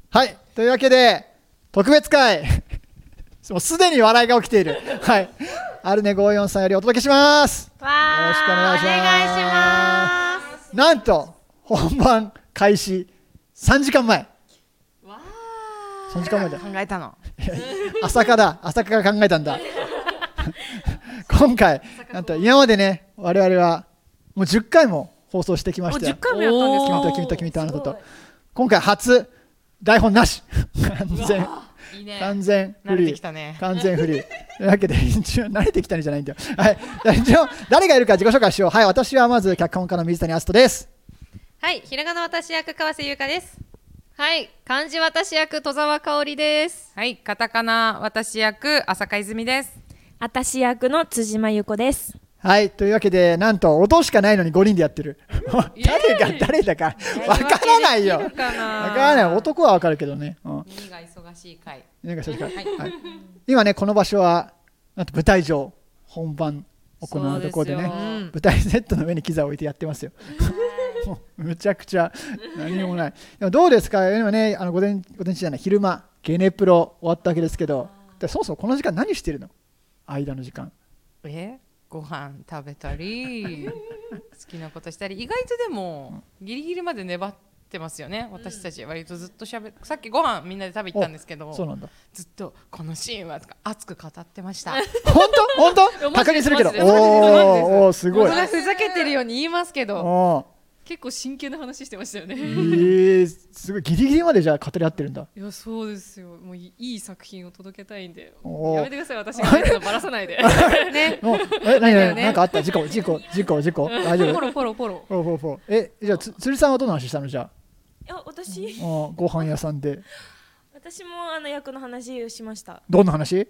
はい、というわけで特別会もうすでに笑いが起きているはい、アルネ54さんよりお届けします。よろしくお願いします。なんと本番開始3時間前。3時間前だ。 考えたの朝霞が考えたんだ今回なんと今までね、我々はもう10回も放送してきましたよ。 10回もやったんですか。 君とあなたと。今回初台本なし完全フリー、 ね、 完全フリーというわけで、一応慣れてきたねじゃないんだよ。はい、一応誰がいるか自己紹介しよう。はい、私はまず脚本家の水谷篤人です。 はい、ひらがな私役川瀬優香です。はい、漢字私役戸沢香織です。 はい、カタカナ私役浅香泉です。 私役の辻間由子です。 はい、というわけでなんと音しかないのに5人でやってる誰だかわからないよ。わからない。男はわかるけどね、 耳が忙しい回、 今ねこの場所はなんと舞台上、本番行うところでね、舞台セットの上に機材を置いてやってますよむちゃくちゃ何もない。でもどうですか今ね、午前中じゃない、昼間ゲネプロ終わったわけですけど、そもそもこの時間何してるの？間の時間ご飯食べたり好きなことしたり、意外とでもギリギリまで粘ってますよね。私たち割とずっとさっきご飯みんなで食べ行ったんですけど、 そうなんだ、 ずっとこのシーンはとか熱く語ってました本当確認するけど、おすごい。 それふざけてるように言いますけど、結構真剣な話してましたよね。 すごいギリギリまでじゃあ語り合ってるんだ。 いやそうですよ。もういい作品を届けたいんでやめてください。私がやるのバラさないでね。 なんかあった？事故大丈夫？ ポロ。 じゃあ釣りさんはどんな話したの？じゃあ、私ご飯屋さんで。 私も役の話をしました。 どんな話？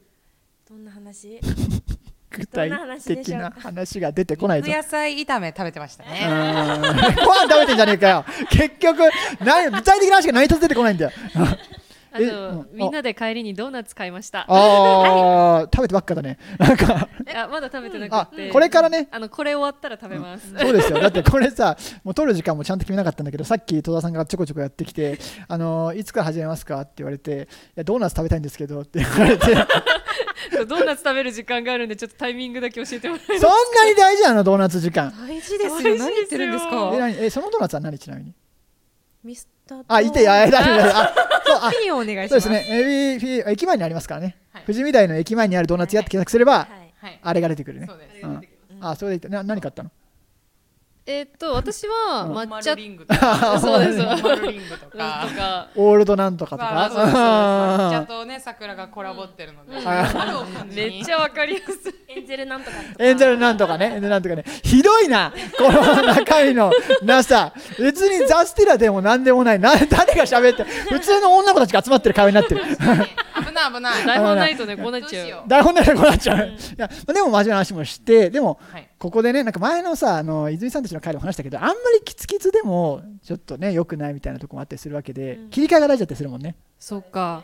具体的な話が出てこないぞ。 野菜炒め食べてましたね。 ご飯食べてんじゃねえかよ結局具体的な話が何一つ出てこないんだよあとみんなで帰りにドーナツ買いました。 食べてばっかだね。なんかまだ食べてなくて、 これからね、 これ終わったら食べます。 そうですよ。だってこれさ、もう撮る時間もちゃんと決めなかったんだけど、さっき戸田さんがちょこちょこやってきて、いつから始めますかって言われて、いやドーナツ食べたいんですけどって言われてドーナツ食べる時間があるんで、ちょっとタイミングだけ教えてもらえますか？ そんなに大事なの？ドーナツ時間大事ですよ。何言ってるんですか？ そのドーナツは何？ちなみにミスターいてや大丈夫。 ピンをお願いします。 そうですね。駅前にありますからね。富士見台の駅前にあるドーナツ屋って検索すればあれが出てくるね。それで何買ったの？ 私は抹茶リングとか、 そうです。 オールドなんとかとか、 抹茶とね桜がコラボってるので、 めっちゃわかりやすい。 エンゼルなんとかエンゼルなんとかね。ひどいなこの中身のなさ。別にザスティラでもなんでもない。誰が喋って普通の女の子たちが集まってる会話になってる危ない。 台本ないとね、こうなっちゃう。 台本ないとこうなっちゃう。いやでも真面目な話もして、でもここでね、なんか前のさ泉さんたちの会でも話したけど、あんまりキツキツでもちょっとね良くないみたいなところもあったりするわけで、切り替えが大事だったりするもんね。 そっか。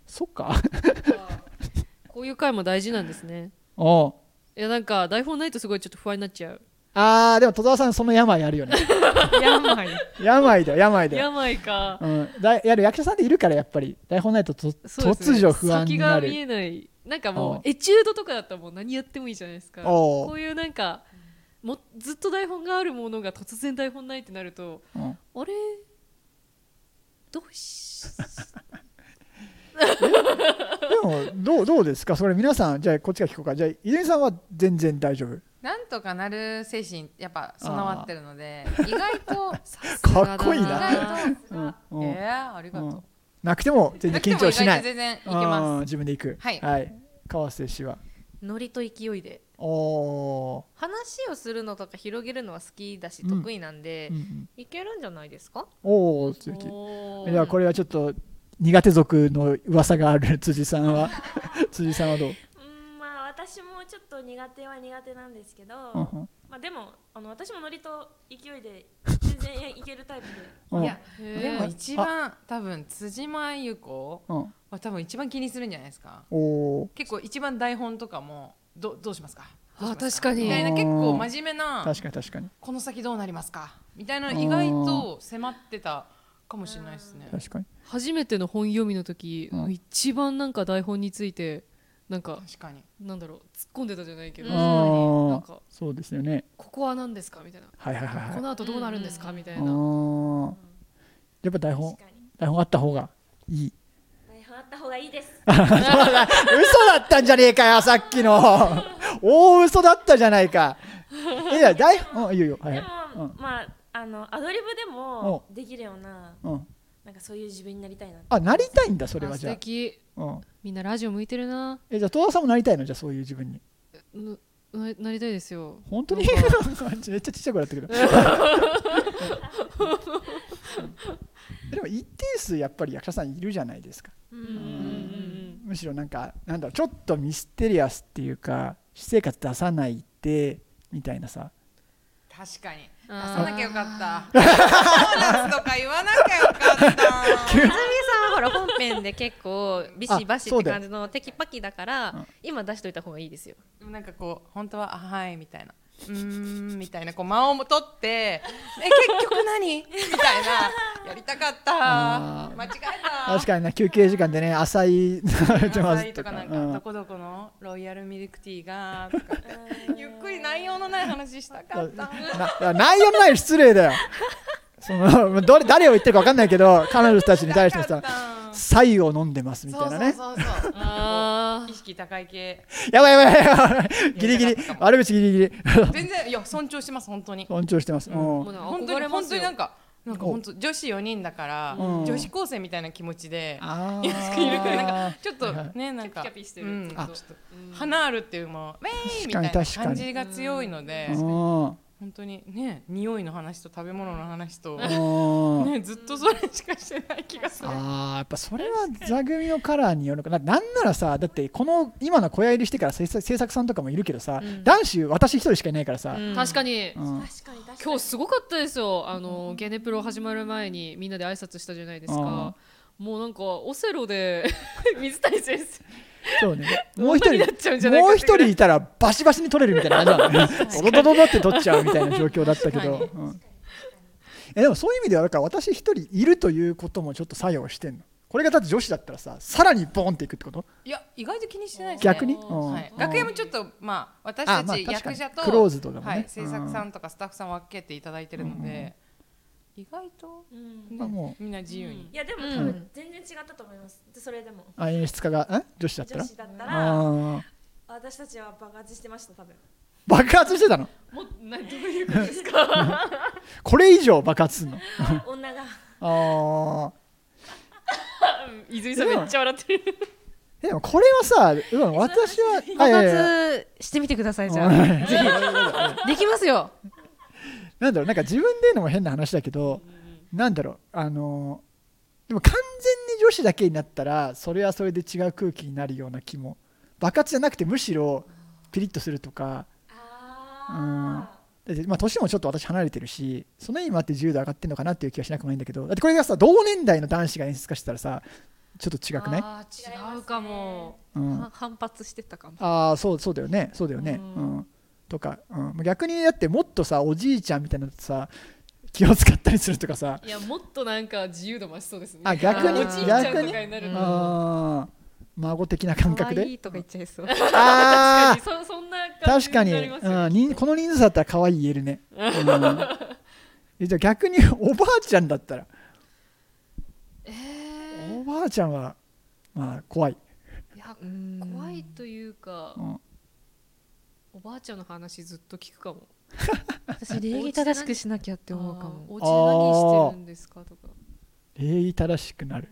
こういう回も大事なんですね。いやなんか台本ないとすごいちょっと不安になっちゃう。 でも戸沢さんその病あるよね病か。やる役者さんでいるから、やっぱり台本ないと突如不安になる。 先が見えない。なんかもうエチュードとかだったらもう何やってもいいじゃないですか。こういうなんかずっと台本があるものが突然台本ないってなると、あれでもどうですかそれ？皆さん、じゃあこっちから聞こうか。じゃあ泉さんは全然大丈夫？ なんとかなる精神やっぱ備わってるので、意外とかっこいいな。 ありがとう。 なくても全然緊張しない。 全然いけます。 自分で行く。はい。川瀬氏はノリと勢いで。話をするのとか広げるのは好きだし得意なんで、いけるんじゃないですか？ 素敵。いやこれはちょっと苦手族の噂がある辻さんはどう？ 私もちょっと苦手は苦手なんですけど、でも私もノリと勢いで全然いけるタイプで。 いやでも一番多分辻間由子は多分一番気にするんじゃないですか。結構一番台本とかもどうしますか？ 確かにみたいな、結構真面目な、 確かにこの先どうなりますかみたいな意外と迫ってたかもしれないですね。 確かに初めての本読みの時、一番なんか台本についてなんか確かになんだろう突っ込んでたじゃないけど、 なんかそうですよね。 ここは何ですかみたいな、 はいはいはい、 この後どうなるんですかみたいな。 やっぱ台本あった方がいい。 台本あった方がいいです。 嘘だったんじゃねえかよさっきの大嘘だったじゃないか。いや台本いいよ、はい、 でも、まあアドリブでもできるような、なんかそういう自分になりたいな。 あ、なりたいんだそれは。じゃあ素敵、みんなラジオ向いてるな。 じゃあ戸田さんもなりたいの？じゃあそういう自分になりたいですよ。本当にめっちゃちっちゃくなったけどでも一定数やっぱり役者さんいるじゃないですか。むしろなんかなんだろう、ちょっとミステリアスっていうか私生活出さないでみたいなさ。 確かに出さなきゃよかった。ドーナツとか言わなきゃよかった。 泉さんはほら本編で結構ビシバシって感じのテキパキだから、今出しといた方がいいですよ。 なんかこう本当ははいみたいなみたいなこう間を取って結局何みたいなやりたかった。間違えた。 確かにな、休憩時間でね浅いとかなんかどこどこのロイヤルミルクティーがとかゆっくり内容のない話したかった。 内容のない失礼だよ。その誰を言ってるか分かんないけど彼女たちに対してさ白湯を飲んでますみたいなね。 そう意識高い系。 やばいギリギリ悪口ギリギリ全然いや尊重してます。本当に尊重してます。 本当になんか本当女子4人だから女子高生みたいな気持ちでいるからなんかちょっとねなんか花あるっていうもウェイみたいな感じが強いので本当にね匂いの話と食べ物の話とねずっとそれしかしてない気がする。 やっぱそれは座組のカラーによるのかな。なんならさだってこの今の小屋入りしてから制作さんとかもいるけどさ、男子私一人しかいないからさ。 確かに今日すごかったですよ。ゲネプロ始まる前にみんなで挨拶したじゃないですか。もうなんかオセロで水谷先生そうね、もう一人いたらバシバシに取れるみたいな感じなの。ドドドドって取っちゃうみたいな状況だったけど、でもそういう意味ではだから私一人いるということもちょっと作用してんの。これがだって女子だったらささらにボンっていくってこと？ いや意外と気にしてないですね。 逆に、 楽屋もちょっとまあ私たち役者とクローズドだもんね、 制作さんとかスタッフさん分けていただいてるので、意外とみんな自由に。 いやでも多分全然違ったと思います。それでも演出家が女子だったら私たちは爆発してました。多分爆発してたの？ どういうことですか？ これ以上爆発するの？ 女が泉さんめっちゃ笑ってる。 でもこれはさ、私は爆発してみてください。じゃあぜひできますよ。 なんだろう、なんか自分で言うのも変な話だけど、なんだろう、でも完全に女子だけになったらそれはそれで違う空気になるような気も。爆発じゃなくてむしろピリッとするとか。だって年もちょっと私離れてるし、その意味もあって自由度上がってるのかなっていう気がしなくもないんだけど、だってこれがさ同年代の男子が演出家してたらさちょっと違くない？ 違うかも。 反発してたかも。 そうだよね、とか、逆にだってもっとさおじいちゃんみたいなのさ気を使ったりするとかさ。 いやもっとなんか自由度増しそうですね。 逆におじいちゃんとかになるの。 孫的な感覚で。 可愛いとか言っちゃいそう。 確かにそんな感じになりますよ。 確かに、この人数だったら可愛い言えるね。じゃあ逆におばあちゃんだったら。おばあちゃんはまあ怖い。 いや怖いというか、おばあちゃんの話ずっと聞くかも。 私礼儀正しくしなきゃって思うかも。 お家何してるんですかとか。 礼儀正しくなる。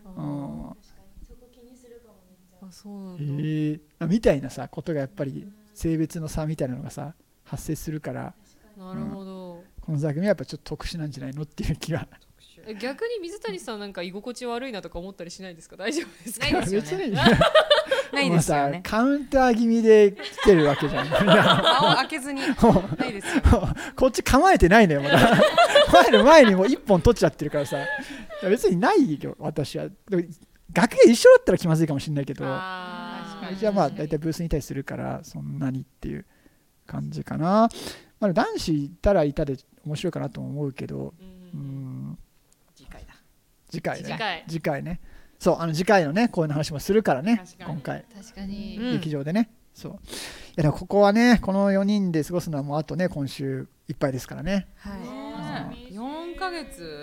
みたいなさことがやっぱり性別の差みたいなのがさ発生するから。 なるほど。 この座組はやっぱちょっと特殊なんじゃないのっていう気が。 逆に水谷さんなんか居心地悪いなとか思ったりしないですか？大丈夫ですか？ ないですよね。ないですよね。 カウンター気味で来てるわけじゃん。 間を開けずにないですよ。 こっち構えてないのよまだ。前にもう一本取っちゃってるからさ。別にないよ私は。楽屋一緒だったら気まずいかもしれないけど、じゃあまあ大体ブースにいたりするからそんなにっていう感じかな。男子いたらいたで面白いかなと思うけど、 次回ね。そう次回のねこういう話もするからね今回確かに劇場でね。そういやでもここはねこの4人で過ごすのはもうあとね今週いっぱいですからね。 4ヶ月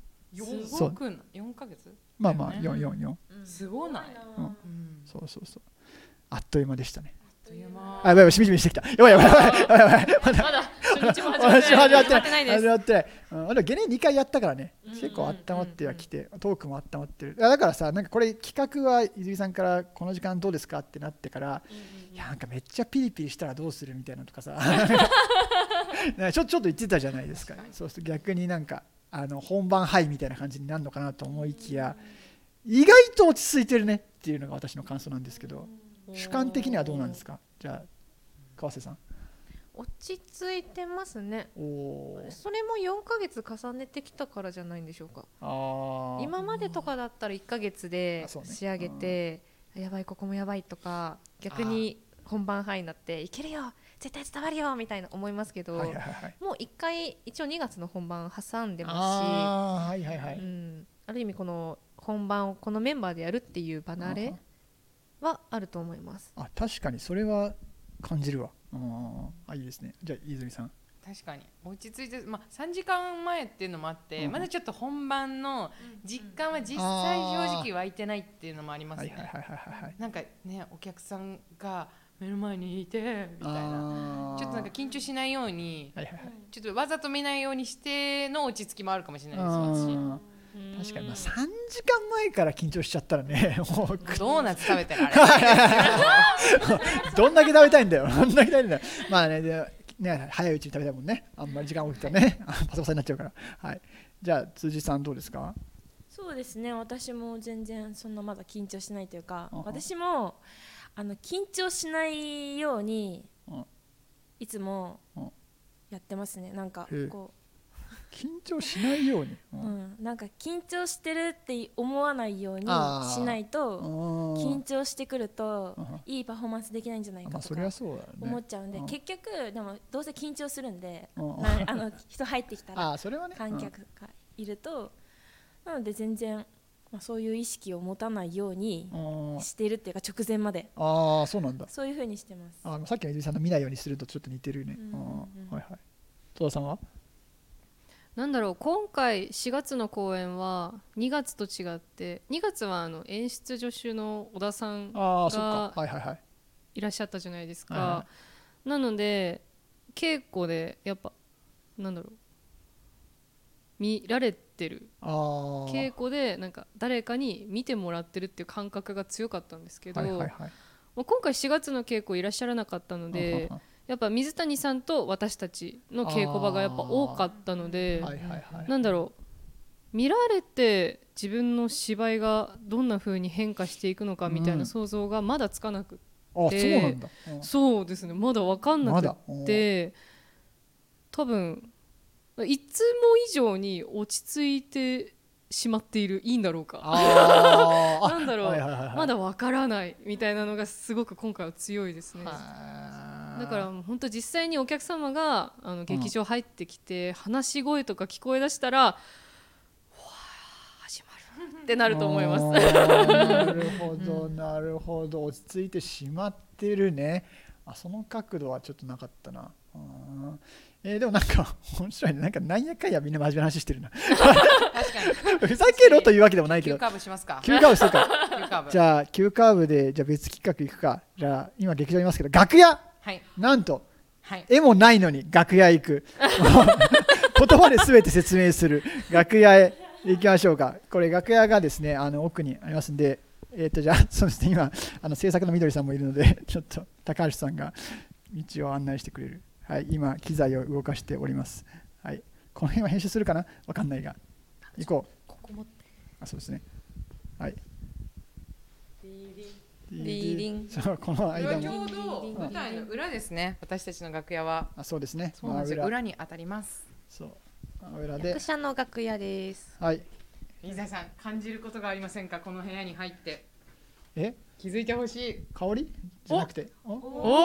4ヶ月まあまあ4 すごない。 そうあっという間でしたね。 やばいしみじみしてきた。やばいまだ初日も始まってないです。 まだゲネ2回やったからね結構温まってはきてトークも温まってる。だからさなんかこれ企画は泉さんからこの時間どうですかってなってからいやなんかめっちゃピリピリしたらどうするみたいなとかさちょっと言ってたじゃないですか。そうすると逆になんか本番ハイみたいな感じになるのかなと思いきや意外と落ち着いてるねっていうのが私の感想なんですけど主観的にはどうなんですか。じゃあ川瀬さん。 落ち着いてますね。それも4ヶ月重ねてきたからじゃないんでしょうか。今までとかだったら1ヶ月で仕上げてやばいここもやばいとか逆に本番ハイになっていけるよ絶対伝わるよみたいな思いますけど、もう1回一応2月の本番挟んでますし、ある意味この本番をこのメンバーでやるっていう離れはあると思います。 確かにそれは感じるわ。いいですね。じゃあ泉さん。 確かに落ち着いて、3時間前っていうのもあって、まだちょっと本番の実感は実際正直湧いてないっていうのもありますね。なんかねお客さんが目の前にいてみたいなちょっとなんか緊張しないように、ちょっとわざと見ないようにしての落ち着きもあるかもしれないです私。 確かに3時間前から緊張しちゃったらねもうドーナツ食べてられどんだけ食べたいんだよまあね早いうちに食べたいもんね。あんまり時間置くとねパサパサになっちゃうから。じゃあ辻さんどうですか。 そうですね私も全然そんなまだ緊張しないというか私も緊張しないようにいつもやってますね。なんかこう緊張しないように、 なんか緊張してるって思わないようにしないと緊張してくるといいパフォーマンスできないんじゃないかとか思っちゃうんで、結局でもどうせ緊張するんで人入ってきたら観客がいるとなので全然そういう意識を持たないようにしているっていうか直前までそうなんだ。 そういう風にしてます。 さっきの泉さんの見ないようにするとちょっと似てるね。戸田さんはなんだろう今回4月の公演は2月と違って2月は演出助手の小田さんがいらっしゃったじゃないですか。なので稽古でやっぱなんだろう見られてる稽古でなんか誰かに見てもらってるっていう感覚が強かったんですけど、今回4月の稽古いらっしゃらなかったのでやっぱ水谷さんと私たちの稽古場がやっぱ多かったので、なんだろう見られて自分の芝居がどんな風に変化していくのかみたいな想像がまだつかなくて、そうですねまだ分かんなくって多分いつも以上に落ち着いてしまっていいんだろうかなんだろうまだ分からないみたいなのがすごく今回は強いですね。だから本当実際にお客様が劇場入ってきて話し声とか聞こえ出したら、わあ始まるってなると思います。 なるほどなるほど落ち着いてしまってるね。その角度はちょっとなかったな。でもなんか面白いね。なんやかんやみんな真面目な話してるな。確かにふざけろというわけでもないけど。 急カーブしますか。 急カーブするか。じゃあ急カーブでじゃあ別企画いくか。じゃあ今劇場いますけど楽屋。なんと、絵もないのに楽屋行く言葉で全て説明する楽屋へ行きましょうか。これ楽屋がですね奥にありますんで、じゃあそうですね今制作のみどりさんもいるのでちょっと高橋さんが道を案内してくれる。今機材を動かしております。この辺は編集するかなわかんないが行こう。 ここ持ってそうですね。 この間もちょうど舞台の裏ですね。私たちの楽屋はそうですね。 裏に当たります。 裏で役者の楽屋です。 水谷さん感じることがありませんかこの部屋に入って。気づいてほしい。 香りじゃなくて。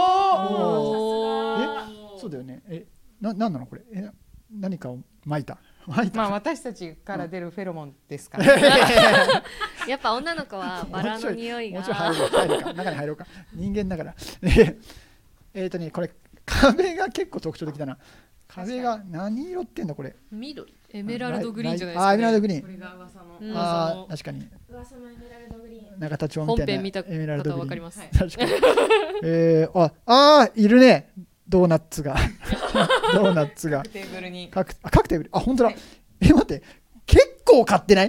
そうだよね。なんなのこれ。何かを撒いた。 まあ私たちから出るフェロモンですから、 やっぱ女の子はバラの匂いがもうちょい入るか中に入ろうか、人間だからこれ壁が結構特徴的だな。壁が何色ってんだこれ。 緑、エメラルドグリーンじゃないですか、 エメラルドグリーン。 これが噂の。 確かに。 噂のエメラルドグリーン。 永田町みたいな。 本編見た方はわかります。 確かに。いるね。ドーナツが各テーブルに。 各テーブル。本当だ。待って。結構買ってない？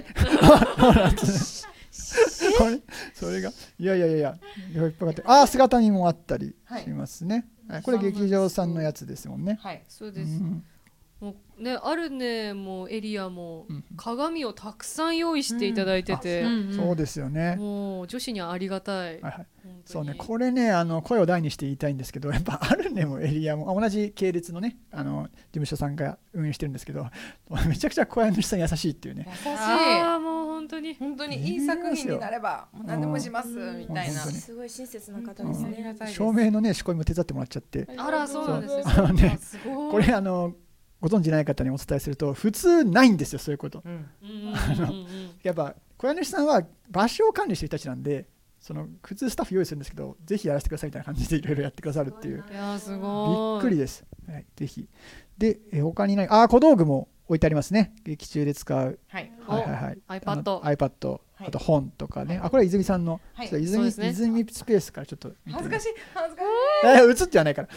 それがいやいっぱい買って。姿見もあったりしますね。これ劇場さんのやつですもんね。 はい、そうです。もうね、あるねもエリアも鏡をたくさん用意していただいてて、 そうですよね。 もう女子にはありがたい。 そうね、これね声を大にして言いたいんですけど、やっぱあるねもエリアも同じ系列のね事務所さんが運営してるんですけど、めちゃくちゃ小屋主さん優しいっていうね。 優しい。 もう本当にいい作品になれば何でもしますみたいな。 すごい親切な方ですね。 照明のね仕込みも手伝ってもらっちゃって。 あらそうなんですよ。 これご存じない方にお伝えすると普通ないんですよ、そういうこと。やっぱ小屋主さんは場所を管理してる人たちなんで、普通スタッフ用意するんですけど、ぜひやらせてくださいみたいな感じでいろいろやってくださるっていう。 いやすごいびっくりです。ぜひ。で他に小道具も置いてありますね。劇中で使う。iPad、あと本とかね。これは泉さんの泉スペースからちょっと恥ずかしい。 映ってはないから。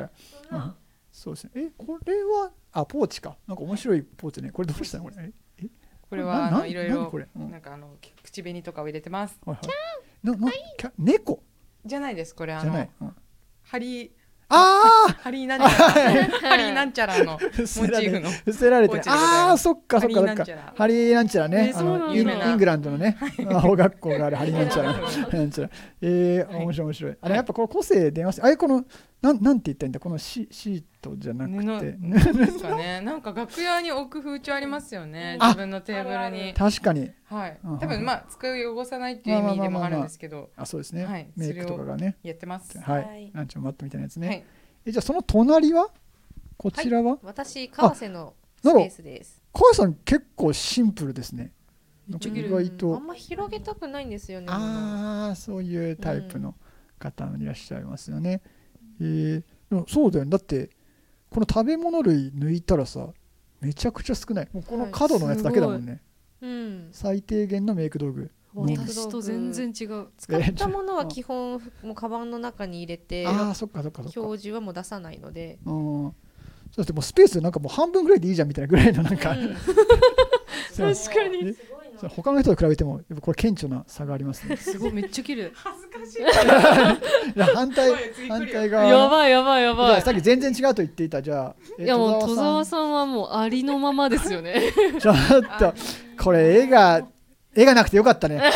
そうですね。これはポーチか。なんか面白いポーチね。これどうしたのこれ。 これはいろいろなんか口紅とかを入れてます。 猫じゃないです。これハリーなんちゃらのモチーフの伏せられて、そっかハリーなんちゃらね、イングランドのね魔法学校があるハリーなんちゃら。面白い。やっぱこの個性出ます。このなんて言ったんだ、このシートじゃなくて布ですかね。なんか楽屋に置く風潮ありますよね、自分のテーブルに。 確かに。 多分机を汚さないっていう意味でもあるんですけど。 そうですね。メイクとかがねやってます。 ランチのマットみたいなやつね。じゃあその隣はこちらは？ 私川瀬のスペースです。 川瀬さん結構シンプルですね。 意外とあんま広げたくないんですよね。 そういうタイプの方いらっしゃいますよね。そうだよね。だってこの食べ物類抜いたらさ、めちゃくちゃ少ない。もうこの角のやつだけだもんね。最低限のメイク道具。 私と全然違う。 使ったものは基本もうカバンの中に入れて、表示はもう出さないので。 そうですね。もうスペースなんかもう半分ぐらいでいいじゃんみたいなぐらいのなんか。 確かに。 他の人と比べてもこれ顕著な差がありますね。 すごいめっちゃ綺麗。 恥ずかしい。 反対側。 やばい。 さっき全然違うと言っていた。じゃあいやもう戸沢さんはもうありのままですよね。 ちょっとこれ絵がなくてよかったね。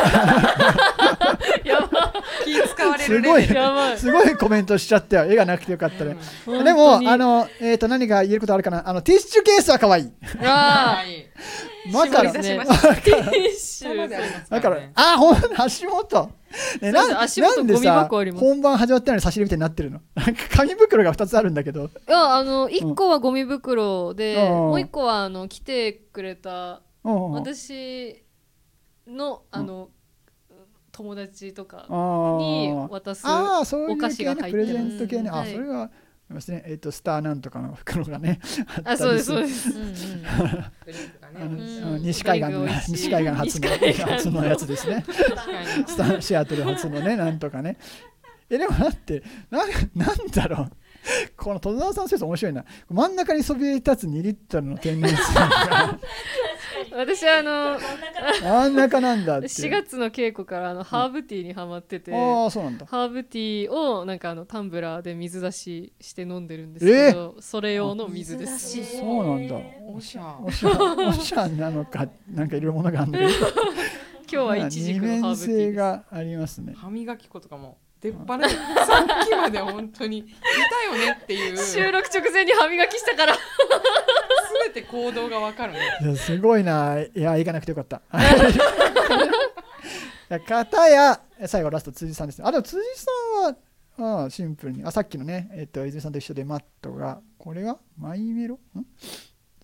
気使われるレベル。 すごいコメントしちゃったよ。絵がなくてよかったね。でも何か言えることあるかな。ティッシュケースは可愛い。だから足元。なんでさ本番始まったのに差し入れみたいになってるの。なんか紙袋が2つあるんだけど。 1個はゴミ袋で、もう1個は来てくれた私の友達とかに渡すお菓子が入ってる。 プレゼント系ね。それはスターなんとかの袋がね。 そうです。 西海岸初のやつですね。シアトル初のねなんとかね。でもだってなんだろう。この戸沢さんの説面白いな。真ん中にそびえ立つ2リットルの天然水が私真ん中なんだって。 4月の稽古からハーブティーにハマってて、 そうなんだ。 ハーブティーをなんかタンブラーで水出しして飲んでるんですけど、それ用の水です。 そうなんだ。 おしゃなのかなんかいろいろものがあるんだけど今日はイチジクのハーブティーです。 二面性がありますね。 歯磨き粉とかも出っ歯ね。さっきまで本当にいたよねっていう。 収録直前に歯磨きしたから全て行動がわかるね。 すごいな。いや行かなくてよかった。片や最後ラスト辻さんですね。でも辻さんはシンプルにさっきのね泉さんと一緒でマットがこれがマイメロ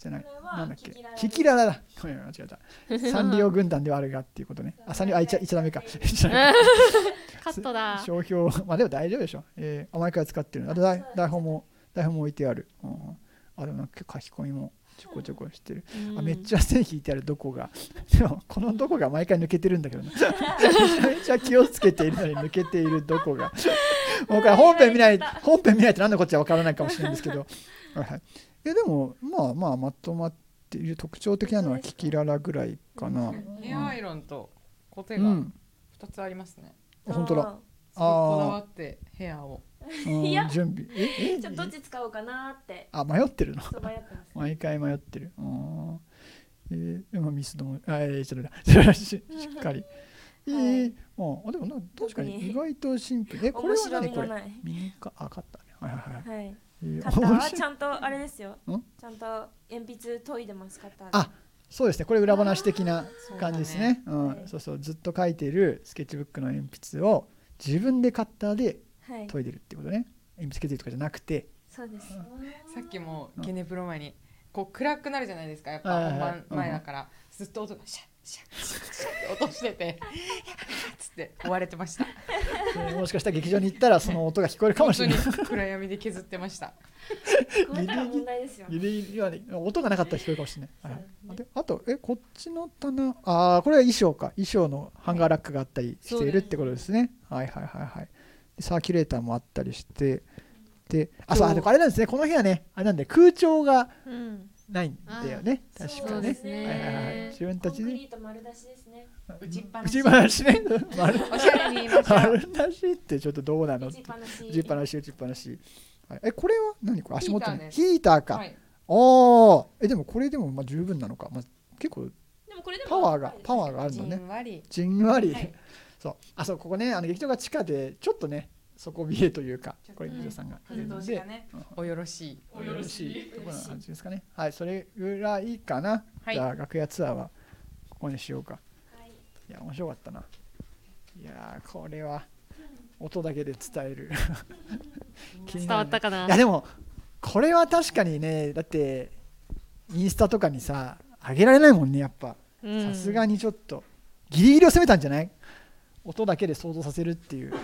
じゃない、なんだっけ、キキララだ。ごめん間違えた。サンリオ軍団ではあるがっていうことね。サンリオ、言っちゃダメか。 カットだ。 商標、まあでも大丈夫でしょ。毎回使ってる。あと台本も置いてある。あ、でもなんか書き込みもちょこちょこしてる。めっちゃ線引いてあるどこが。でもこのどこが毎回抜けてるんだけどね。めちゃめちゃ気をつけているのに抜けているどこが。もうこれ本編見ないと何のこっちゃわからないかもしれないんですけど。はい。でもまとまっている特徴的なのはキキララぐらいかな。 ヘアアイロンとコテが2つありますね。 本当だ。 こだわってヘアを。 準備。 ちょっとどっち使おうかなって。 迷ってるの。 そう迷ってます。 毎回迷ってる。でもミスドもちょっとしっかり。でも確かに意外とシンプル。これは何これ？ミニカ買ったね。はい。 カッターはちゃんとあれですよ。ちゃんと鉛筆研いでますカッター。 そうですね。これ裏話的な感じですね。そうそう、ずっと書いているスケッチブックの鉛筆を自分でカッターで研いでるってことね。鉛筆削りとかじゃなくて。 そうです。さっきもゲネプロ前にこう暗くなるじゃないですか。やっぱ本番前だからずっと音がシャッシャッシャッシャッって落としててつって追われてました。 もしかしたら劇場に行ったらその音が聞こえるかもしれない。 暗闇で削ってました。 問題ですよ。 音がなかったら聞こえるかもしれない。あとこっちの棚、これは衣装か。衣装のハンガーラックがあったりしているってことですね。はい。サーキュレーターもあったりして、であれなんですね。この部屋ね、あれなんで空調がないんだよね。確かね。自分たちで。 コンクリート丸出しですね。 打ちっぱなしね。 おしゃれに言いましょう。 丸出しってちょっとどうなの？打ちっぱなし。これは何これ？足元にヒーターか。でもこれでも十分なのか。結構パワーがあるのね。じんわり。そう、ここね、劇場が地下でちょっとね、底冷えというか、これ劇場さんが風通しがね、およろしいところな感じですかね。はい、それぐらいかな。じゃあ楽屋ツアーはここにしようか。いや面白かったな。いやこれは音だけで伝える。 伝わったかな。 いやでもこれは確かにね、だってインスタとかにさ上げられないもんね、やっぱ。さすがにちょっとギリギリを攻めたんじゃない？音だけで想像させるっていう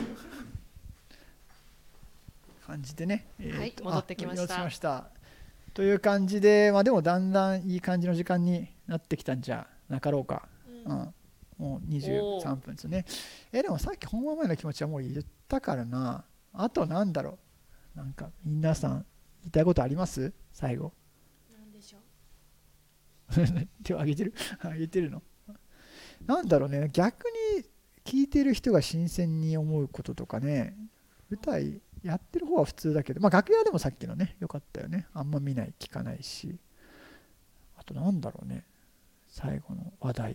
感じでね。 戻ってきました。 という感じで、でもだんだんいい感じの時間になってきたんじゃなかろうか。もう23分ですね。でもさっき本番前の気持ちはもう言ったからな。あとなんだろう。なんか皆さん言いたいことあります？最後。 なんでしょう。手を挙げてるの。なんだろうね。逆に聞いてる人が新鮮に思うこととかね。舞台やってる方は普通だけど、楽屋でもさっきのねよかったよね。あんま見ない聞かないし。あとなんだろうね。最後の話題。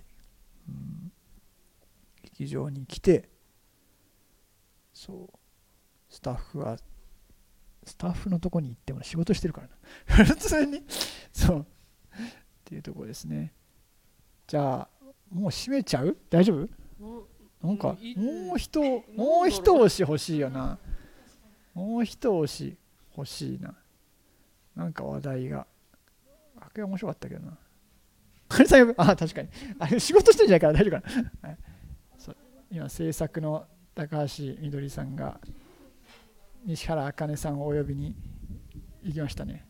劇場に来て、そうスタッフのとこに行っても仕事してるからな。普通にそうっていうところですね。じゃあもう閉めちゃう？大丈夫？なんかもう一押し欲しいよな。もう一押し欲しいな。なんか話題が楽屋面白かったけどな。確かに仕事してるんじゃないから大丈夫かな。はい、そう今制作の高橋みどりさんが西原茜さんをお呼びに行きましたね。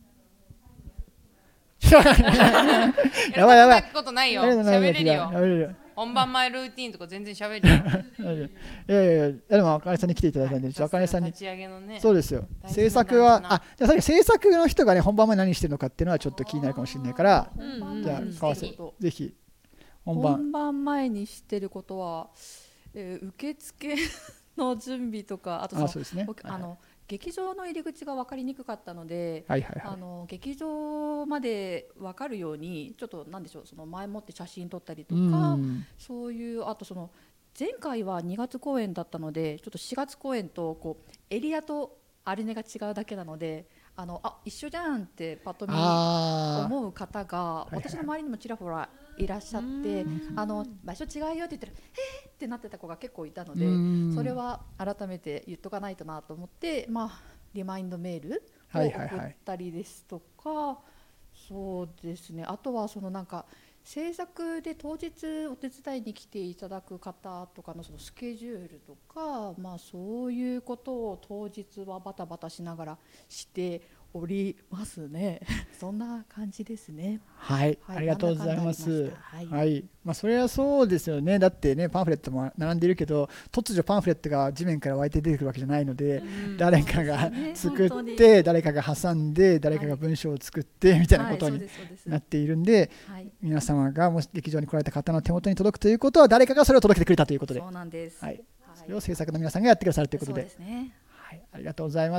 やばいやばい。 ことないよ。喋れるよ。本番前ルーティンとか全然喋るよ。 でも茜さんに来ていただいたんで、茜さんに。 立ち上げのね。 そうですよ。制作はじゃあ制作の人がね本番前何してるのかっていうのはちょっと気になるかもしれないから、じゃあ川瀬ぜひ本番前にしてることは、受付の準備とか、あとそうですね。 劇場の入り口が分かりにくかったので、劇場まで分かるようにちょっとなんでしょう、その前もって写真撮ったりとか、そういう、あとその前回は2月公演だったので、ちょっと4月公演とこうエリアとアレネが違うだけなので、一緒じゃんってパッと見思う方が私の周りにもちらほらいらっしゃって、場所違うよって言ったらってなってた子が結構いたので、それは改めて言っとかないとなと思って、リマインドメールを送ったりですとか、 そうですね。あとはそのなんか制作で当日お手伝いに来ていただく方とかのそのスケジュールとか、そういうことを当日はバタバタしながらしておりますね。そんな感じですね。 はい、ありがとうございます。はい、それはそうですよね。だってね、パンフレットも並んでいるけど、突如パンフレットが地面から湧いて出てくるわけじゃないので、誰かが作って、誰かが挟んで、誰かが文章を作ってみたいなことになっているんで、皆様がもし劇場に来られた方の手元に届くということは、誰かがそれを届けてくれたということで、 そうなんです。 はい、それを制作の皆さんがやってくださるということで、はい、ありがとうございます。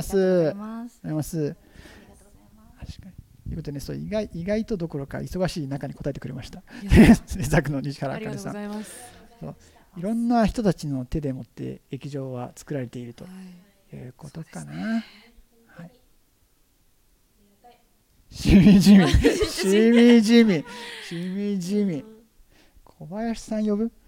確かにということでね、そう意外とどころか忙しい中に答えてくれました。制作の西原あかねさん。いろんな人たちの手でもって劇場は作られているということかな。はい、しみじみ、しみじみ、しみじみ。小林さん呼ぶ？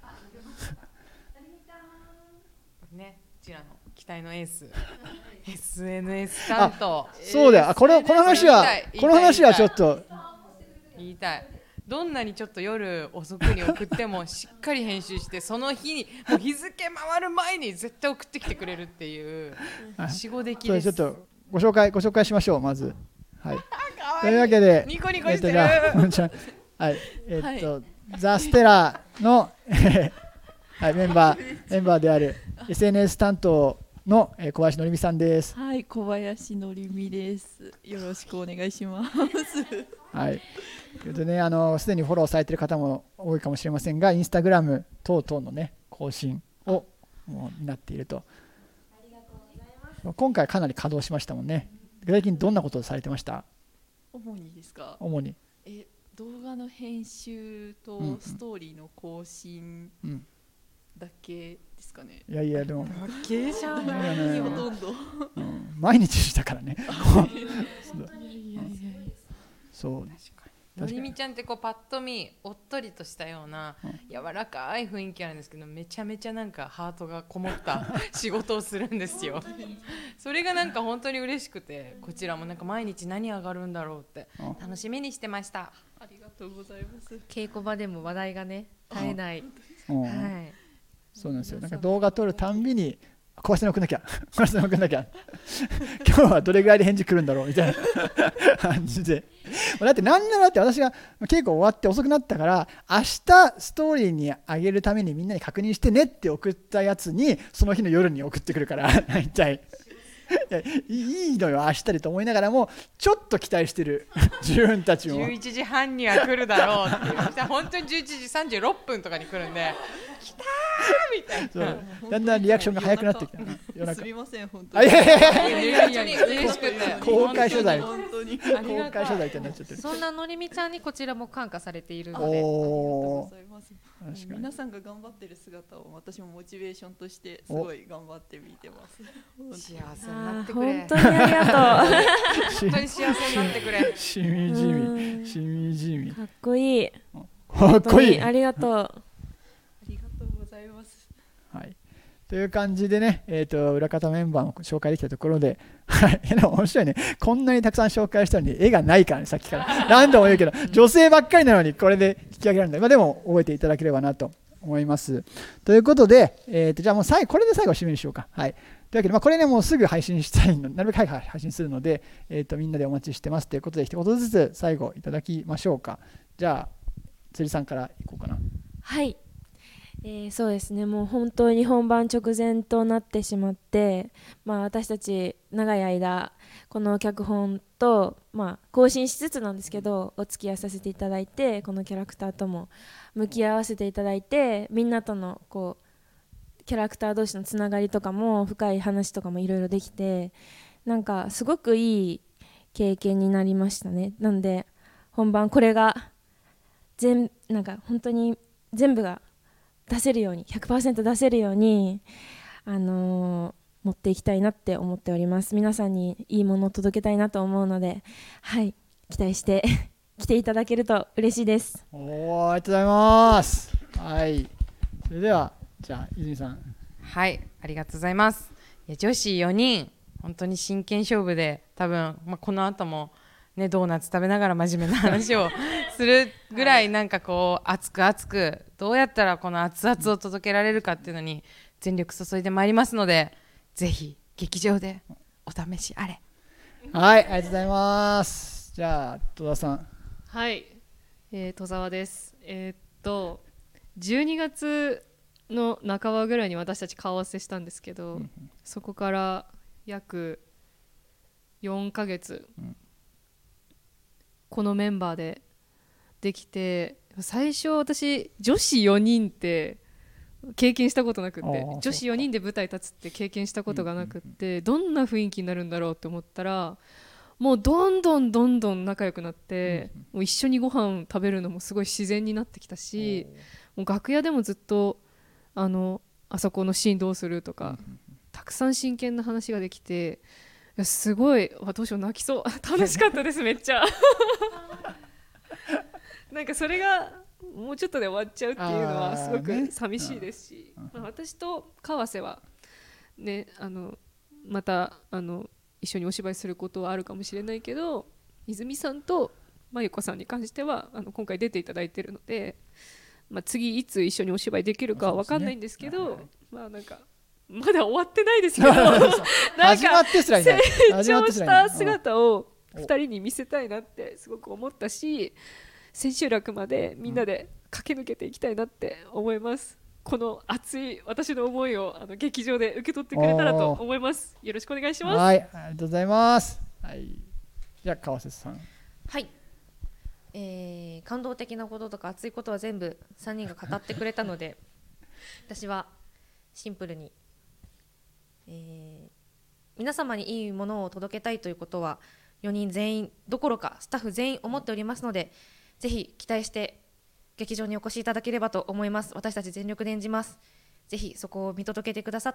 ね、こちらの期待のエース。SNS 担当。 そうだよ。この話はちょっと言いたい。どんなにちょっと夜遅くに送ってもしっかり編集して、その日にもう日付回る前に絶対送ってきてくれるっていう仕事できです。 ちょっとご紹介しましょう。まず、はい。というわけで、 ニコニコしてる。 はい。ザ・ステラのはい、メンバーである SNS 担当の小林のりみさんです。 はい、小林のりみです。よろしくお願いします。 はい。ということでね、すでにフォローされている方も多いかもしれませんが、インスタグラム等々のね更新をもう担っていると。 ありがとうございます。 今回かなり稼働しましたもんね。具体的にどんなことをされてました？ 主にですか？ 主に。 動画の編集とストーリーの更新。だけですかね。 いやでもだけじゃないほとんど、 毎日したからね。そう。 のりみちゃんってこうパッと見おっとりとしたような柔らかい雰囲気あるんですけど、めちゃめちゃなんかハートがこもった仕事をするんですよ。それがなんか本当に嬉しくて、こちらもなんか毎日何上がるんだろうって楽しみにしてました。 ありがとうございます。 稽古場でも話題がね絶えない。はい。 そうなんですよ。なんか動画撮るたんびに小林さん送んなきゃ今日はどれぐらいで返事来るんだろうみたいな感じで、だってなんならって私が稽古終わって遅くなったから、明日ストーリーにあげるためにみんなに確認してねって送ったやつにその日の夜に送ってくるから大体いいのよ明日でと思いながらも、ちょっと期待してる自分たちも 11時半には来るだろうっていう本当に11時36分とかに来るんで、来たーみたいな。 だんだんリアクションが早くなってきた。 すみません本当に。 いや嬉しくて公開取材本当に公開取材ってなっちゃってる。 そんなのりみちゃんにこちらも感化されているので。 ありがとうございます。皆さんが頑張ってる姿を私もモチベーションとしてすごい頑張って見てます。 幸せになってくれ。 本当にありがとう。 本当に幸せになってくれ。 しみじみしみじみ。 かっこいい。 かっこいい。 ありがとう。 ありがとうございます。 はい。という感じでね、裏方メンバーを紹介できたところで、はい、でも面白いね。こんなにたくさん紹介したのに絵がないからね、さっきから何度も言うけど、女性ばっかりなのにこれで引き上げられるんだ。でも覚えていただければなと思います。ということで、じゃあもうこれで最後締めにしようか。はい。というわけで、これねもうすぐ配信したいの、なるべく早く配信するので、みんなでお待ちしてますということで、一言ずつ最後いただきましょうか。じゃあ辻さんからいこうかな。 はい。そうですね、もう本当に本番直前となってしまって、私たち長い間この脚本と、更新しつつなんですけどお付き合いさせていただいて、このキャラクターとも向き合わせていただいて、みんなとのこうキャラクター同士のつながりとかも深い話とかもいろいろできて、なんかすごくいい経験になりましたね。なんで本番これがなんか本当に全部が出せるように 100% 出せるように、持っていきたいなって思っております。皆さんにいいものを届けたいなと思うので、はい、期待して来ていただけると嬉しいです。 ありがとうございます。はい、それではじゃあ泉さん。 はい、ありがとうございます。女子4人本当に真剣勝負で、多分、この後もね、ドーナツ食べながら真面目な話をするぐらいなんかこう熱くどうやったらこの熱々を届けられるかっていうのに全力注いでまいりますので、ぜひ劇場でお試しあれ。 はい、ありがとうございます。じゃあ戸田さん。 はい、戸沢です。12月の半ばぐらいに私たち顔合わせしたんですけど、そこから約4ヶ月、このメンバーでできて、最初私女子4人って経験したことなくって、女子4人で舞台立つって経験したことがなくって、どんな雰囲気になるんだろうって思ったら、もうどんどん仲良くなって、もう一緒にご飯食べるのもすごい自然になってきたし、もう楽屋でもずっとあそこのシーンどうするとか、たくさん真剣な話ができて、すごい、どうしよう泣きそう楽しかったですめっちゃなんかそれがもうちょっとで終わっちゃうっていうのはすごく寂しいですし、私と川瀬はね、また一緒にお芝居することはあるかもしれないけど、泉さんと真由子さんに関しては今回出ていただいているので、次いつ一緒にお芝居できるかは分かんないんですけど、なんかまだ終わってないですけどなんか成長した姿を2人に見せたいなってすごく思ったし、千秋楽までみんなで駆け抜けていきたいなって思います。この熱い私の思いを劇場で受け取ってくれたらと思います。よろしくお願いします。 はい、ありがとうございます。はい、じゃあ川瀬さん。 はい、感動的なこととか熱いことは全部3人が語ってくれたので私はシンプルに、皆様にいいものを届けたいということは4人全員どころかスタッフ全員思っておりますので、ぜひ期待して劇場にお越しいただければと思います。私たち全力で演じます。ぜひそこを見届けてくださって、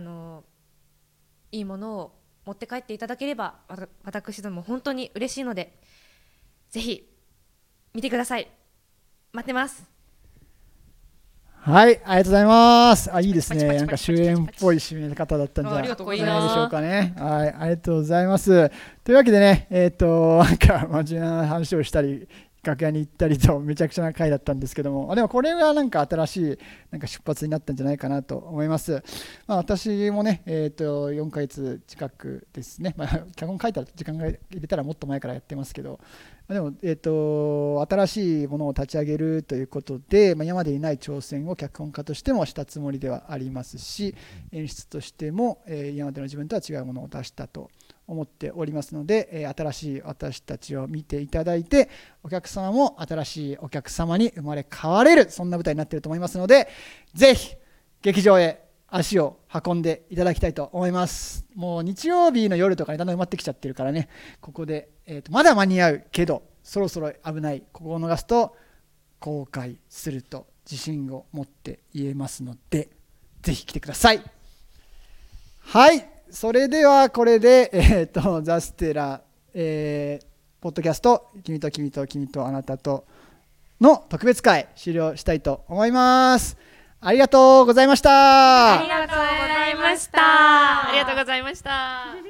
いいものを持って帰っていただければ私ども本当に嬉しいので、ぜひ見てください。待ってます。 はい、ありがとうございます。いいですね。なんか終演っぽい締め方だったんじゃないでしょうかね。はい、ありがとうございます。というわけでね、なんか真面目な話をしたり楽屋に行ったりとめちゃくちゃな回だったんですけども、でもこれはなんか新しいなんか出発になったんじゃないかなと思います。私もね、4ヶ月近くですね、脚本書いたら時間が入れたらもっと前からやってますけど、でも、新しいものを立ち上げるということで、今までにない挑戦を脚本家としてもしたつもりではありますし、演出としても、今までの自分とは違うものを出したと思っておりますので、新しい私たちを見ていただいて、お客様も新しいお客様に生まれ変われる、そんな舞台になっていると思いますので、ぜひ劇場へ足を運んでいただきたいと思います。もう日曜日の夜とかにだんだん埋まってきちゃってるからね、ここで、まだ間に合うけどそろそろ危ない、ここを逃すと後悔すると自信を持って言えますので、ぜひ来てください。はい、それではこれで、ザステラ、ポッドキャスト君と君と君とあなたとの特別会終了したいと思います。ありがとうございました。 ありがとうございました。 ありがとうございました。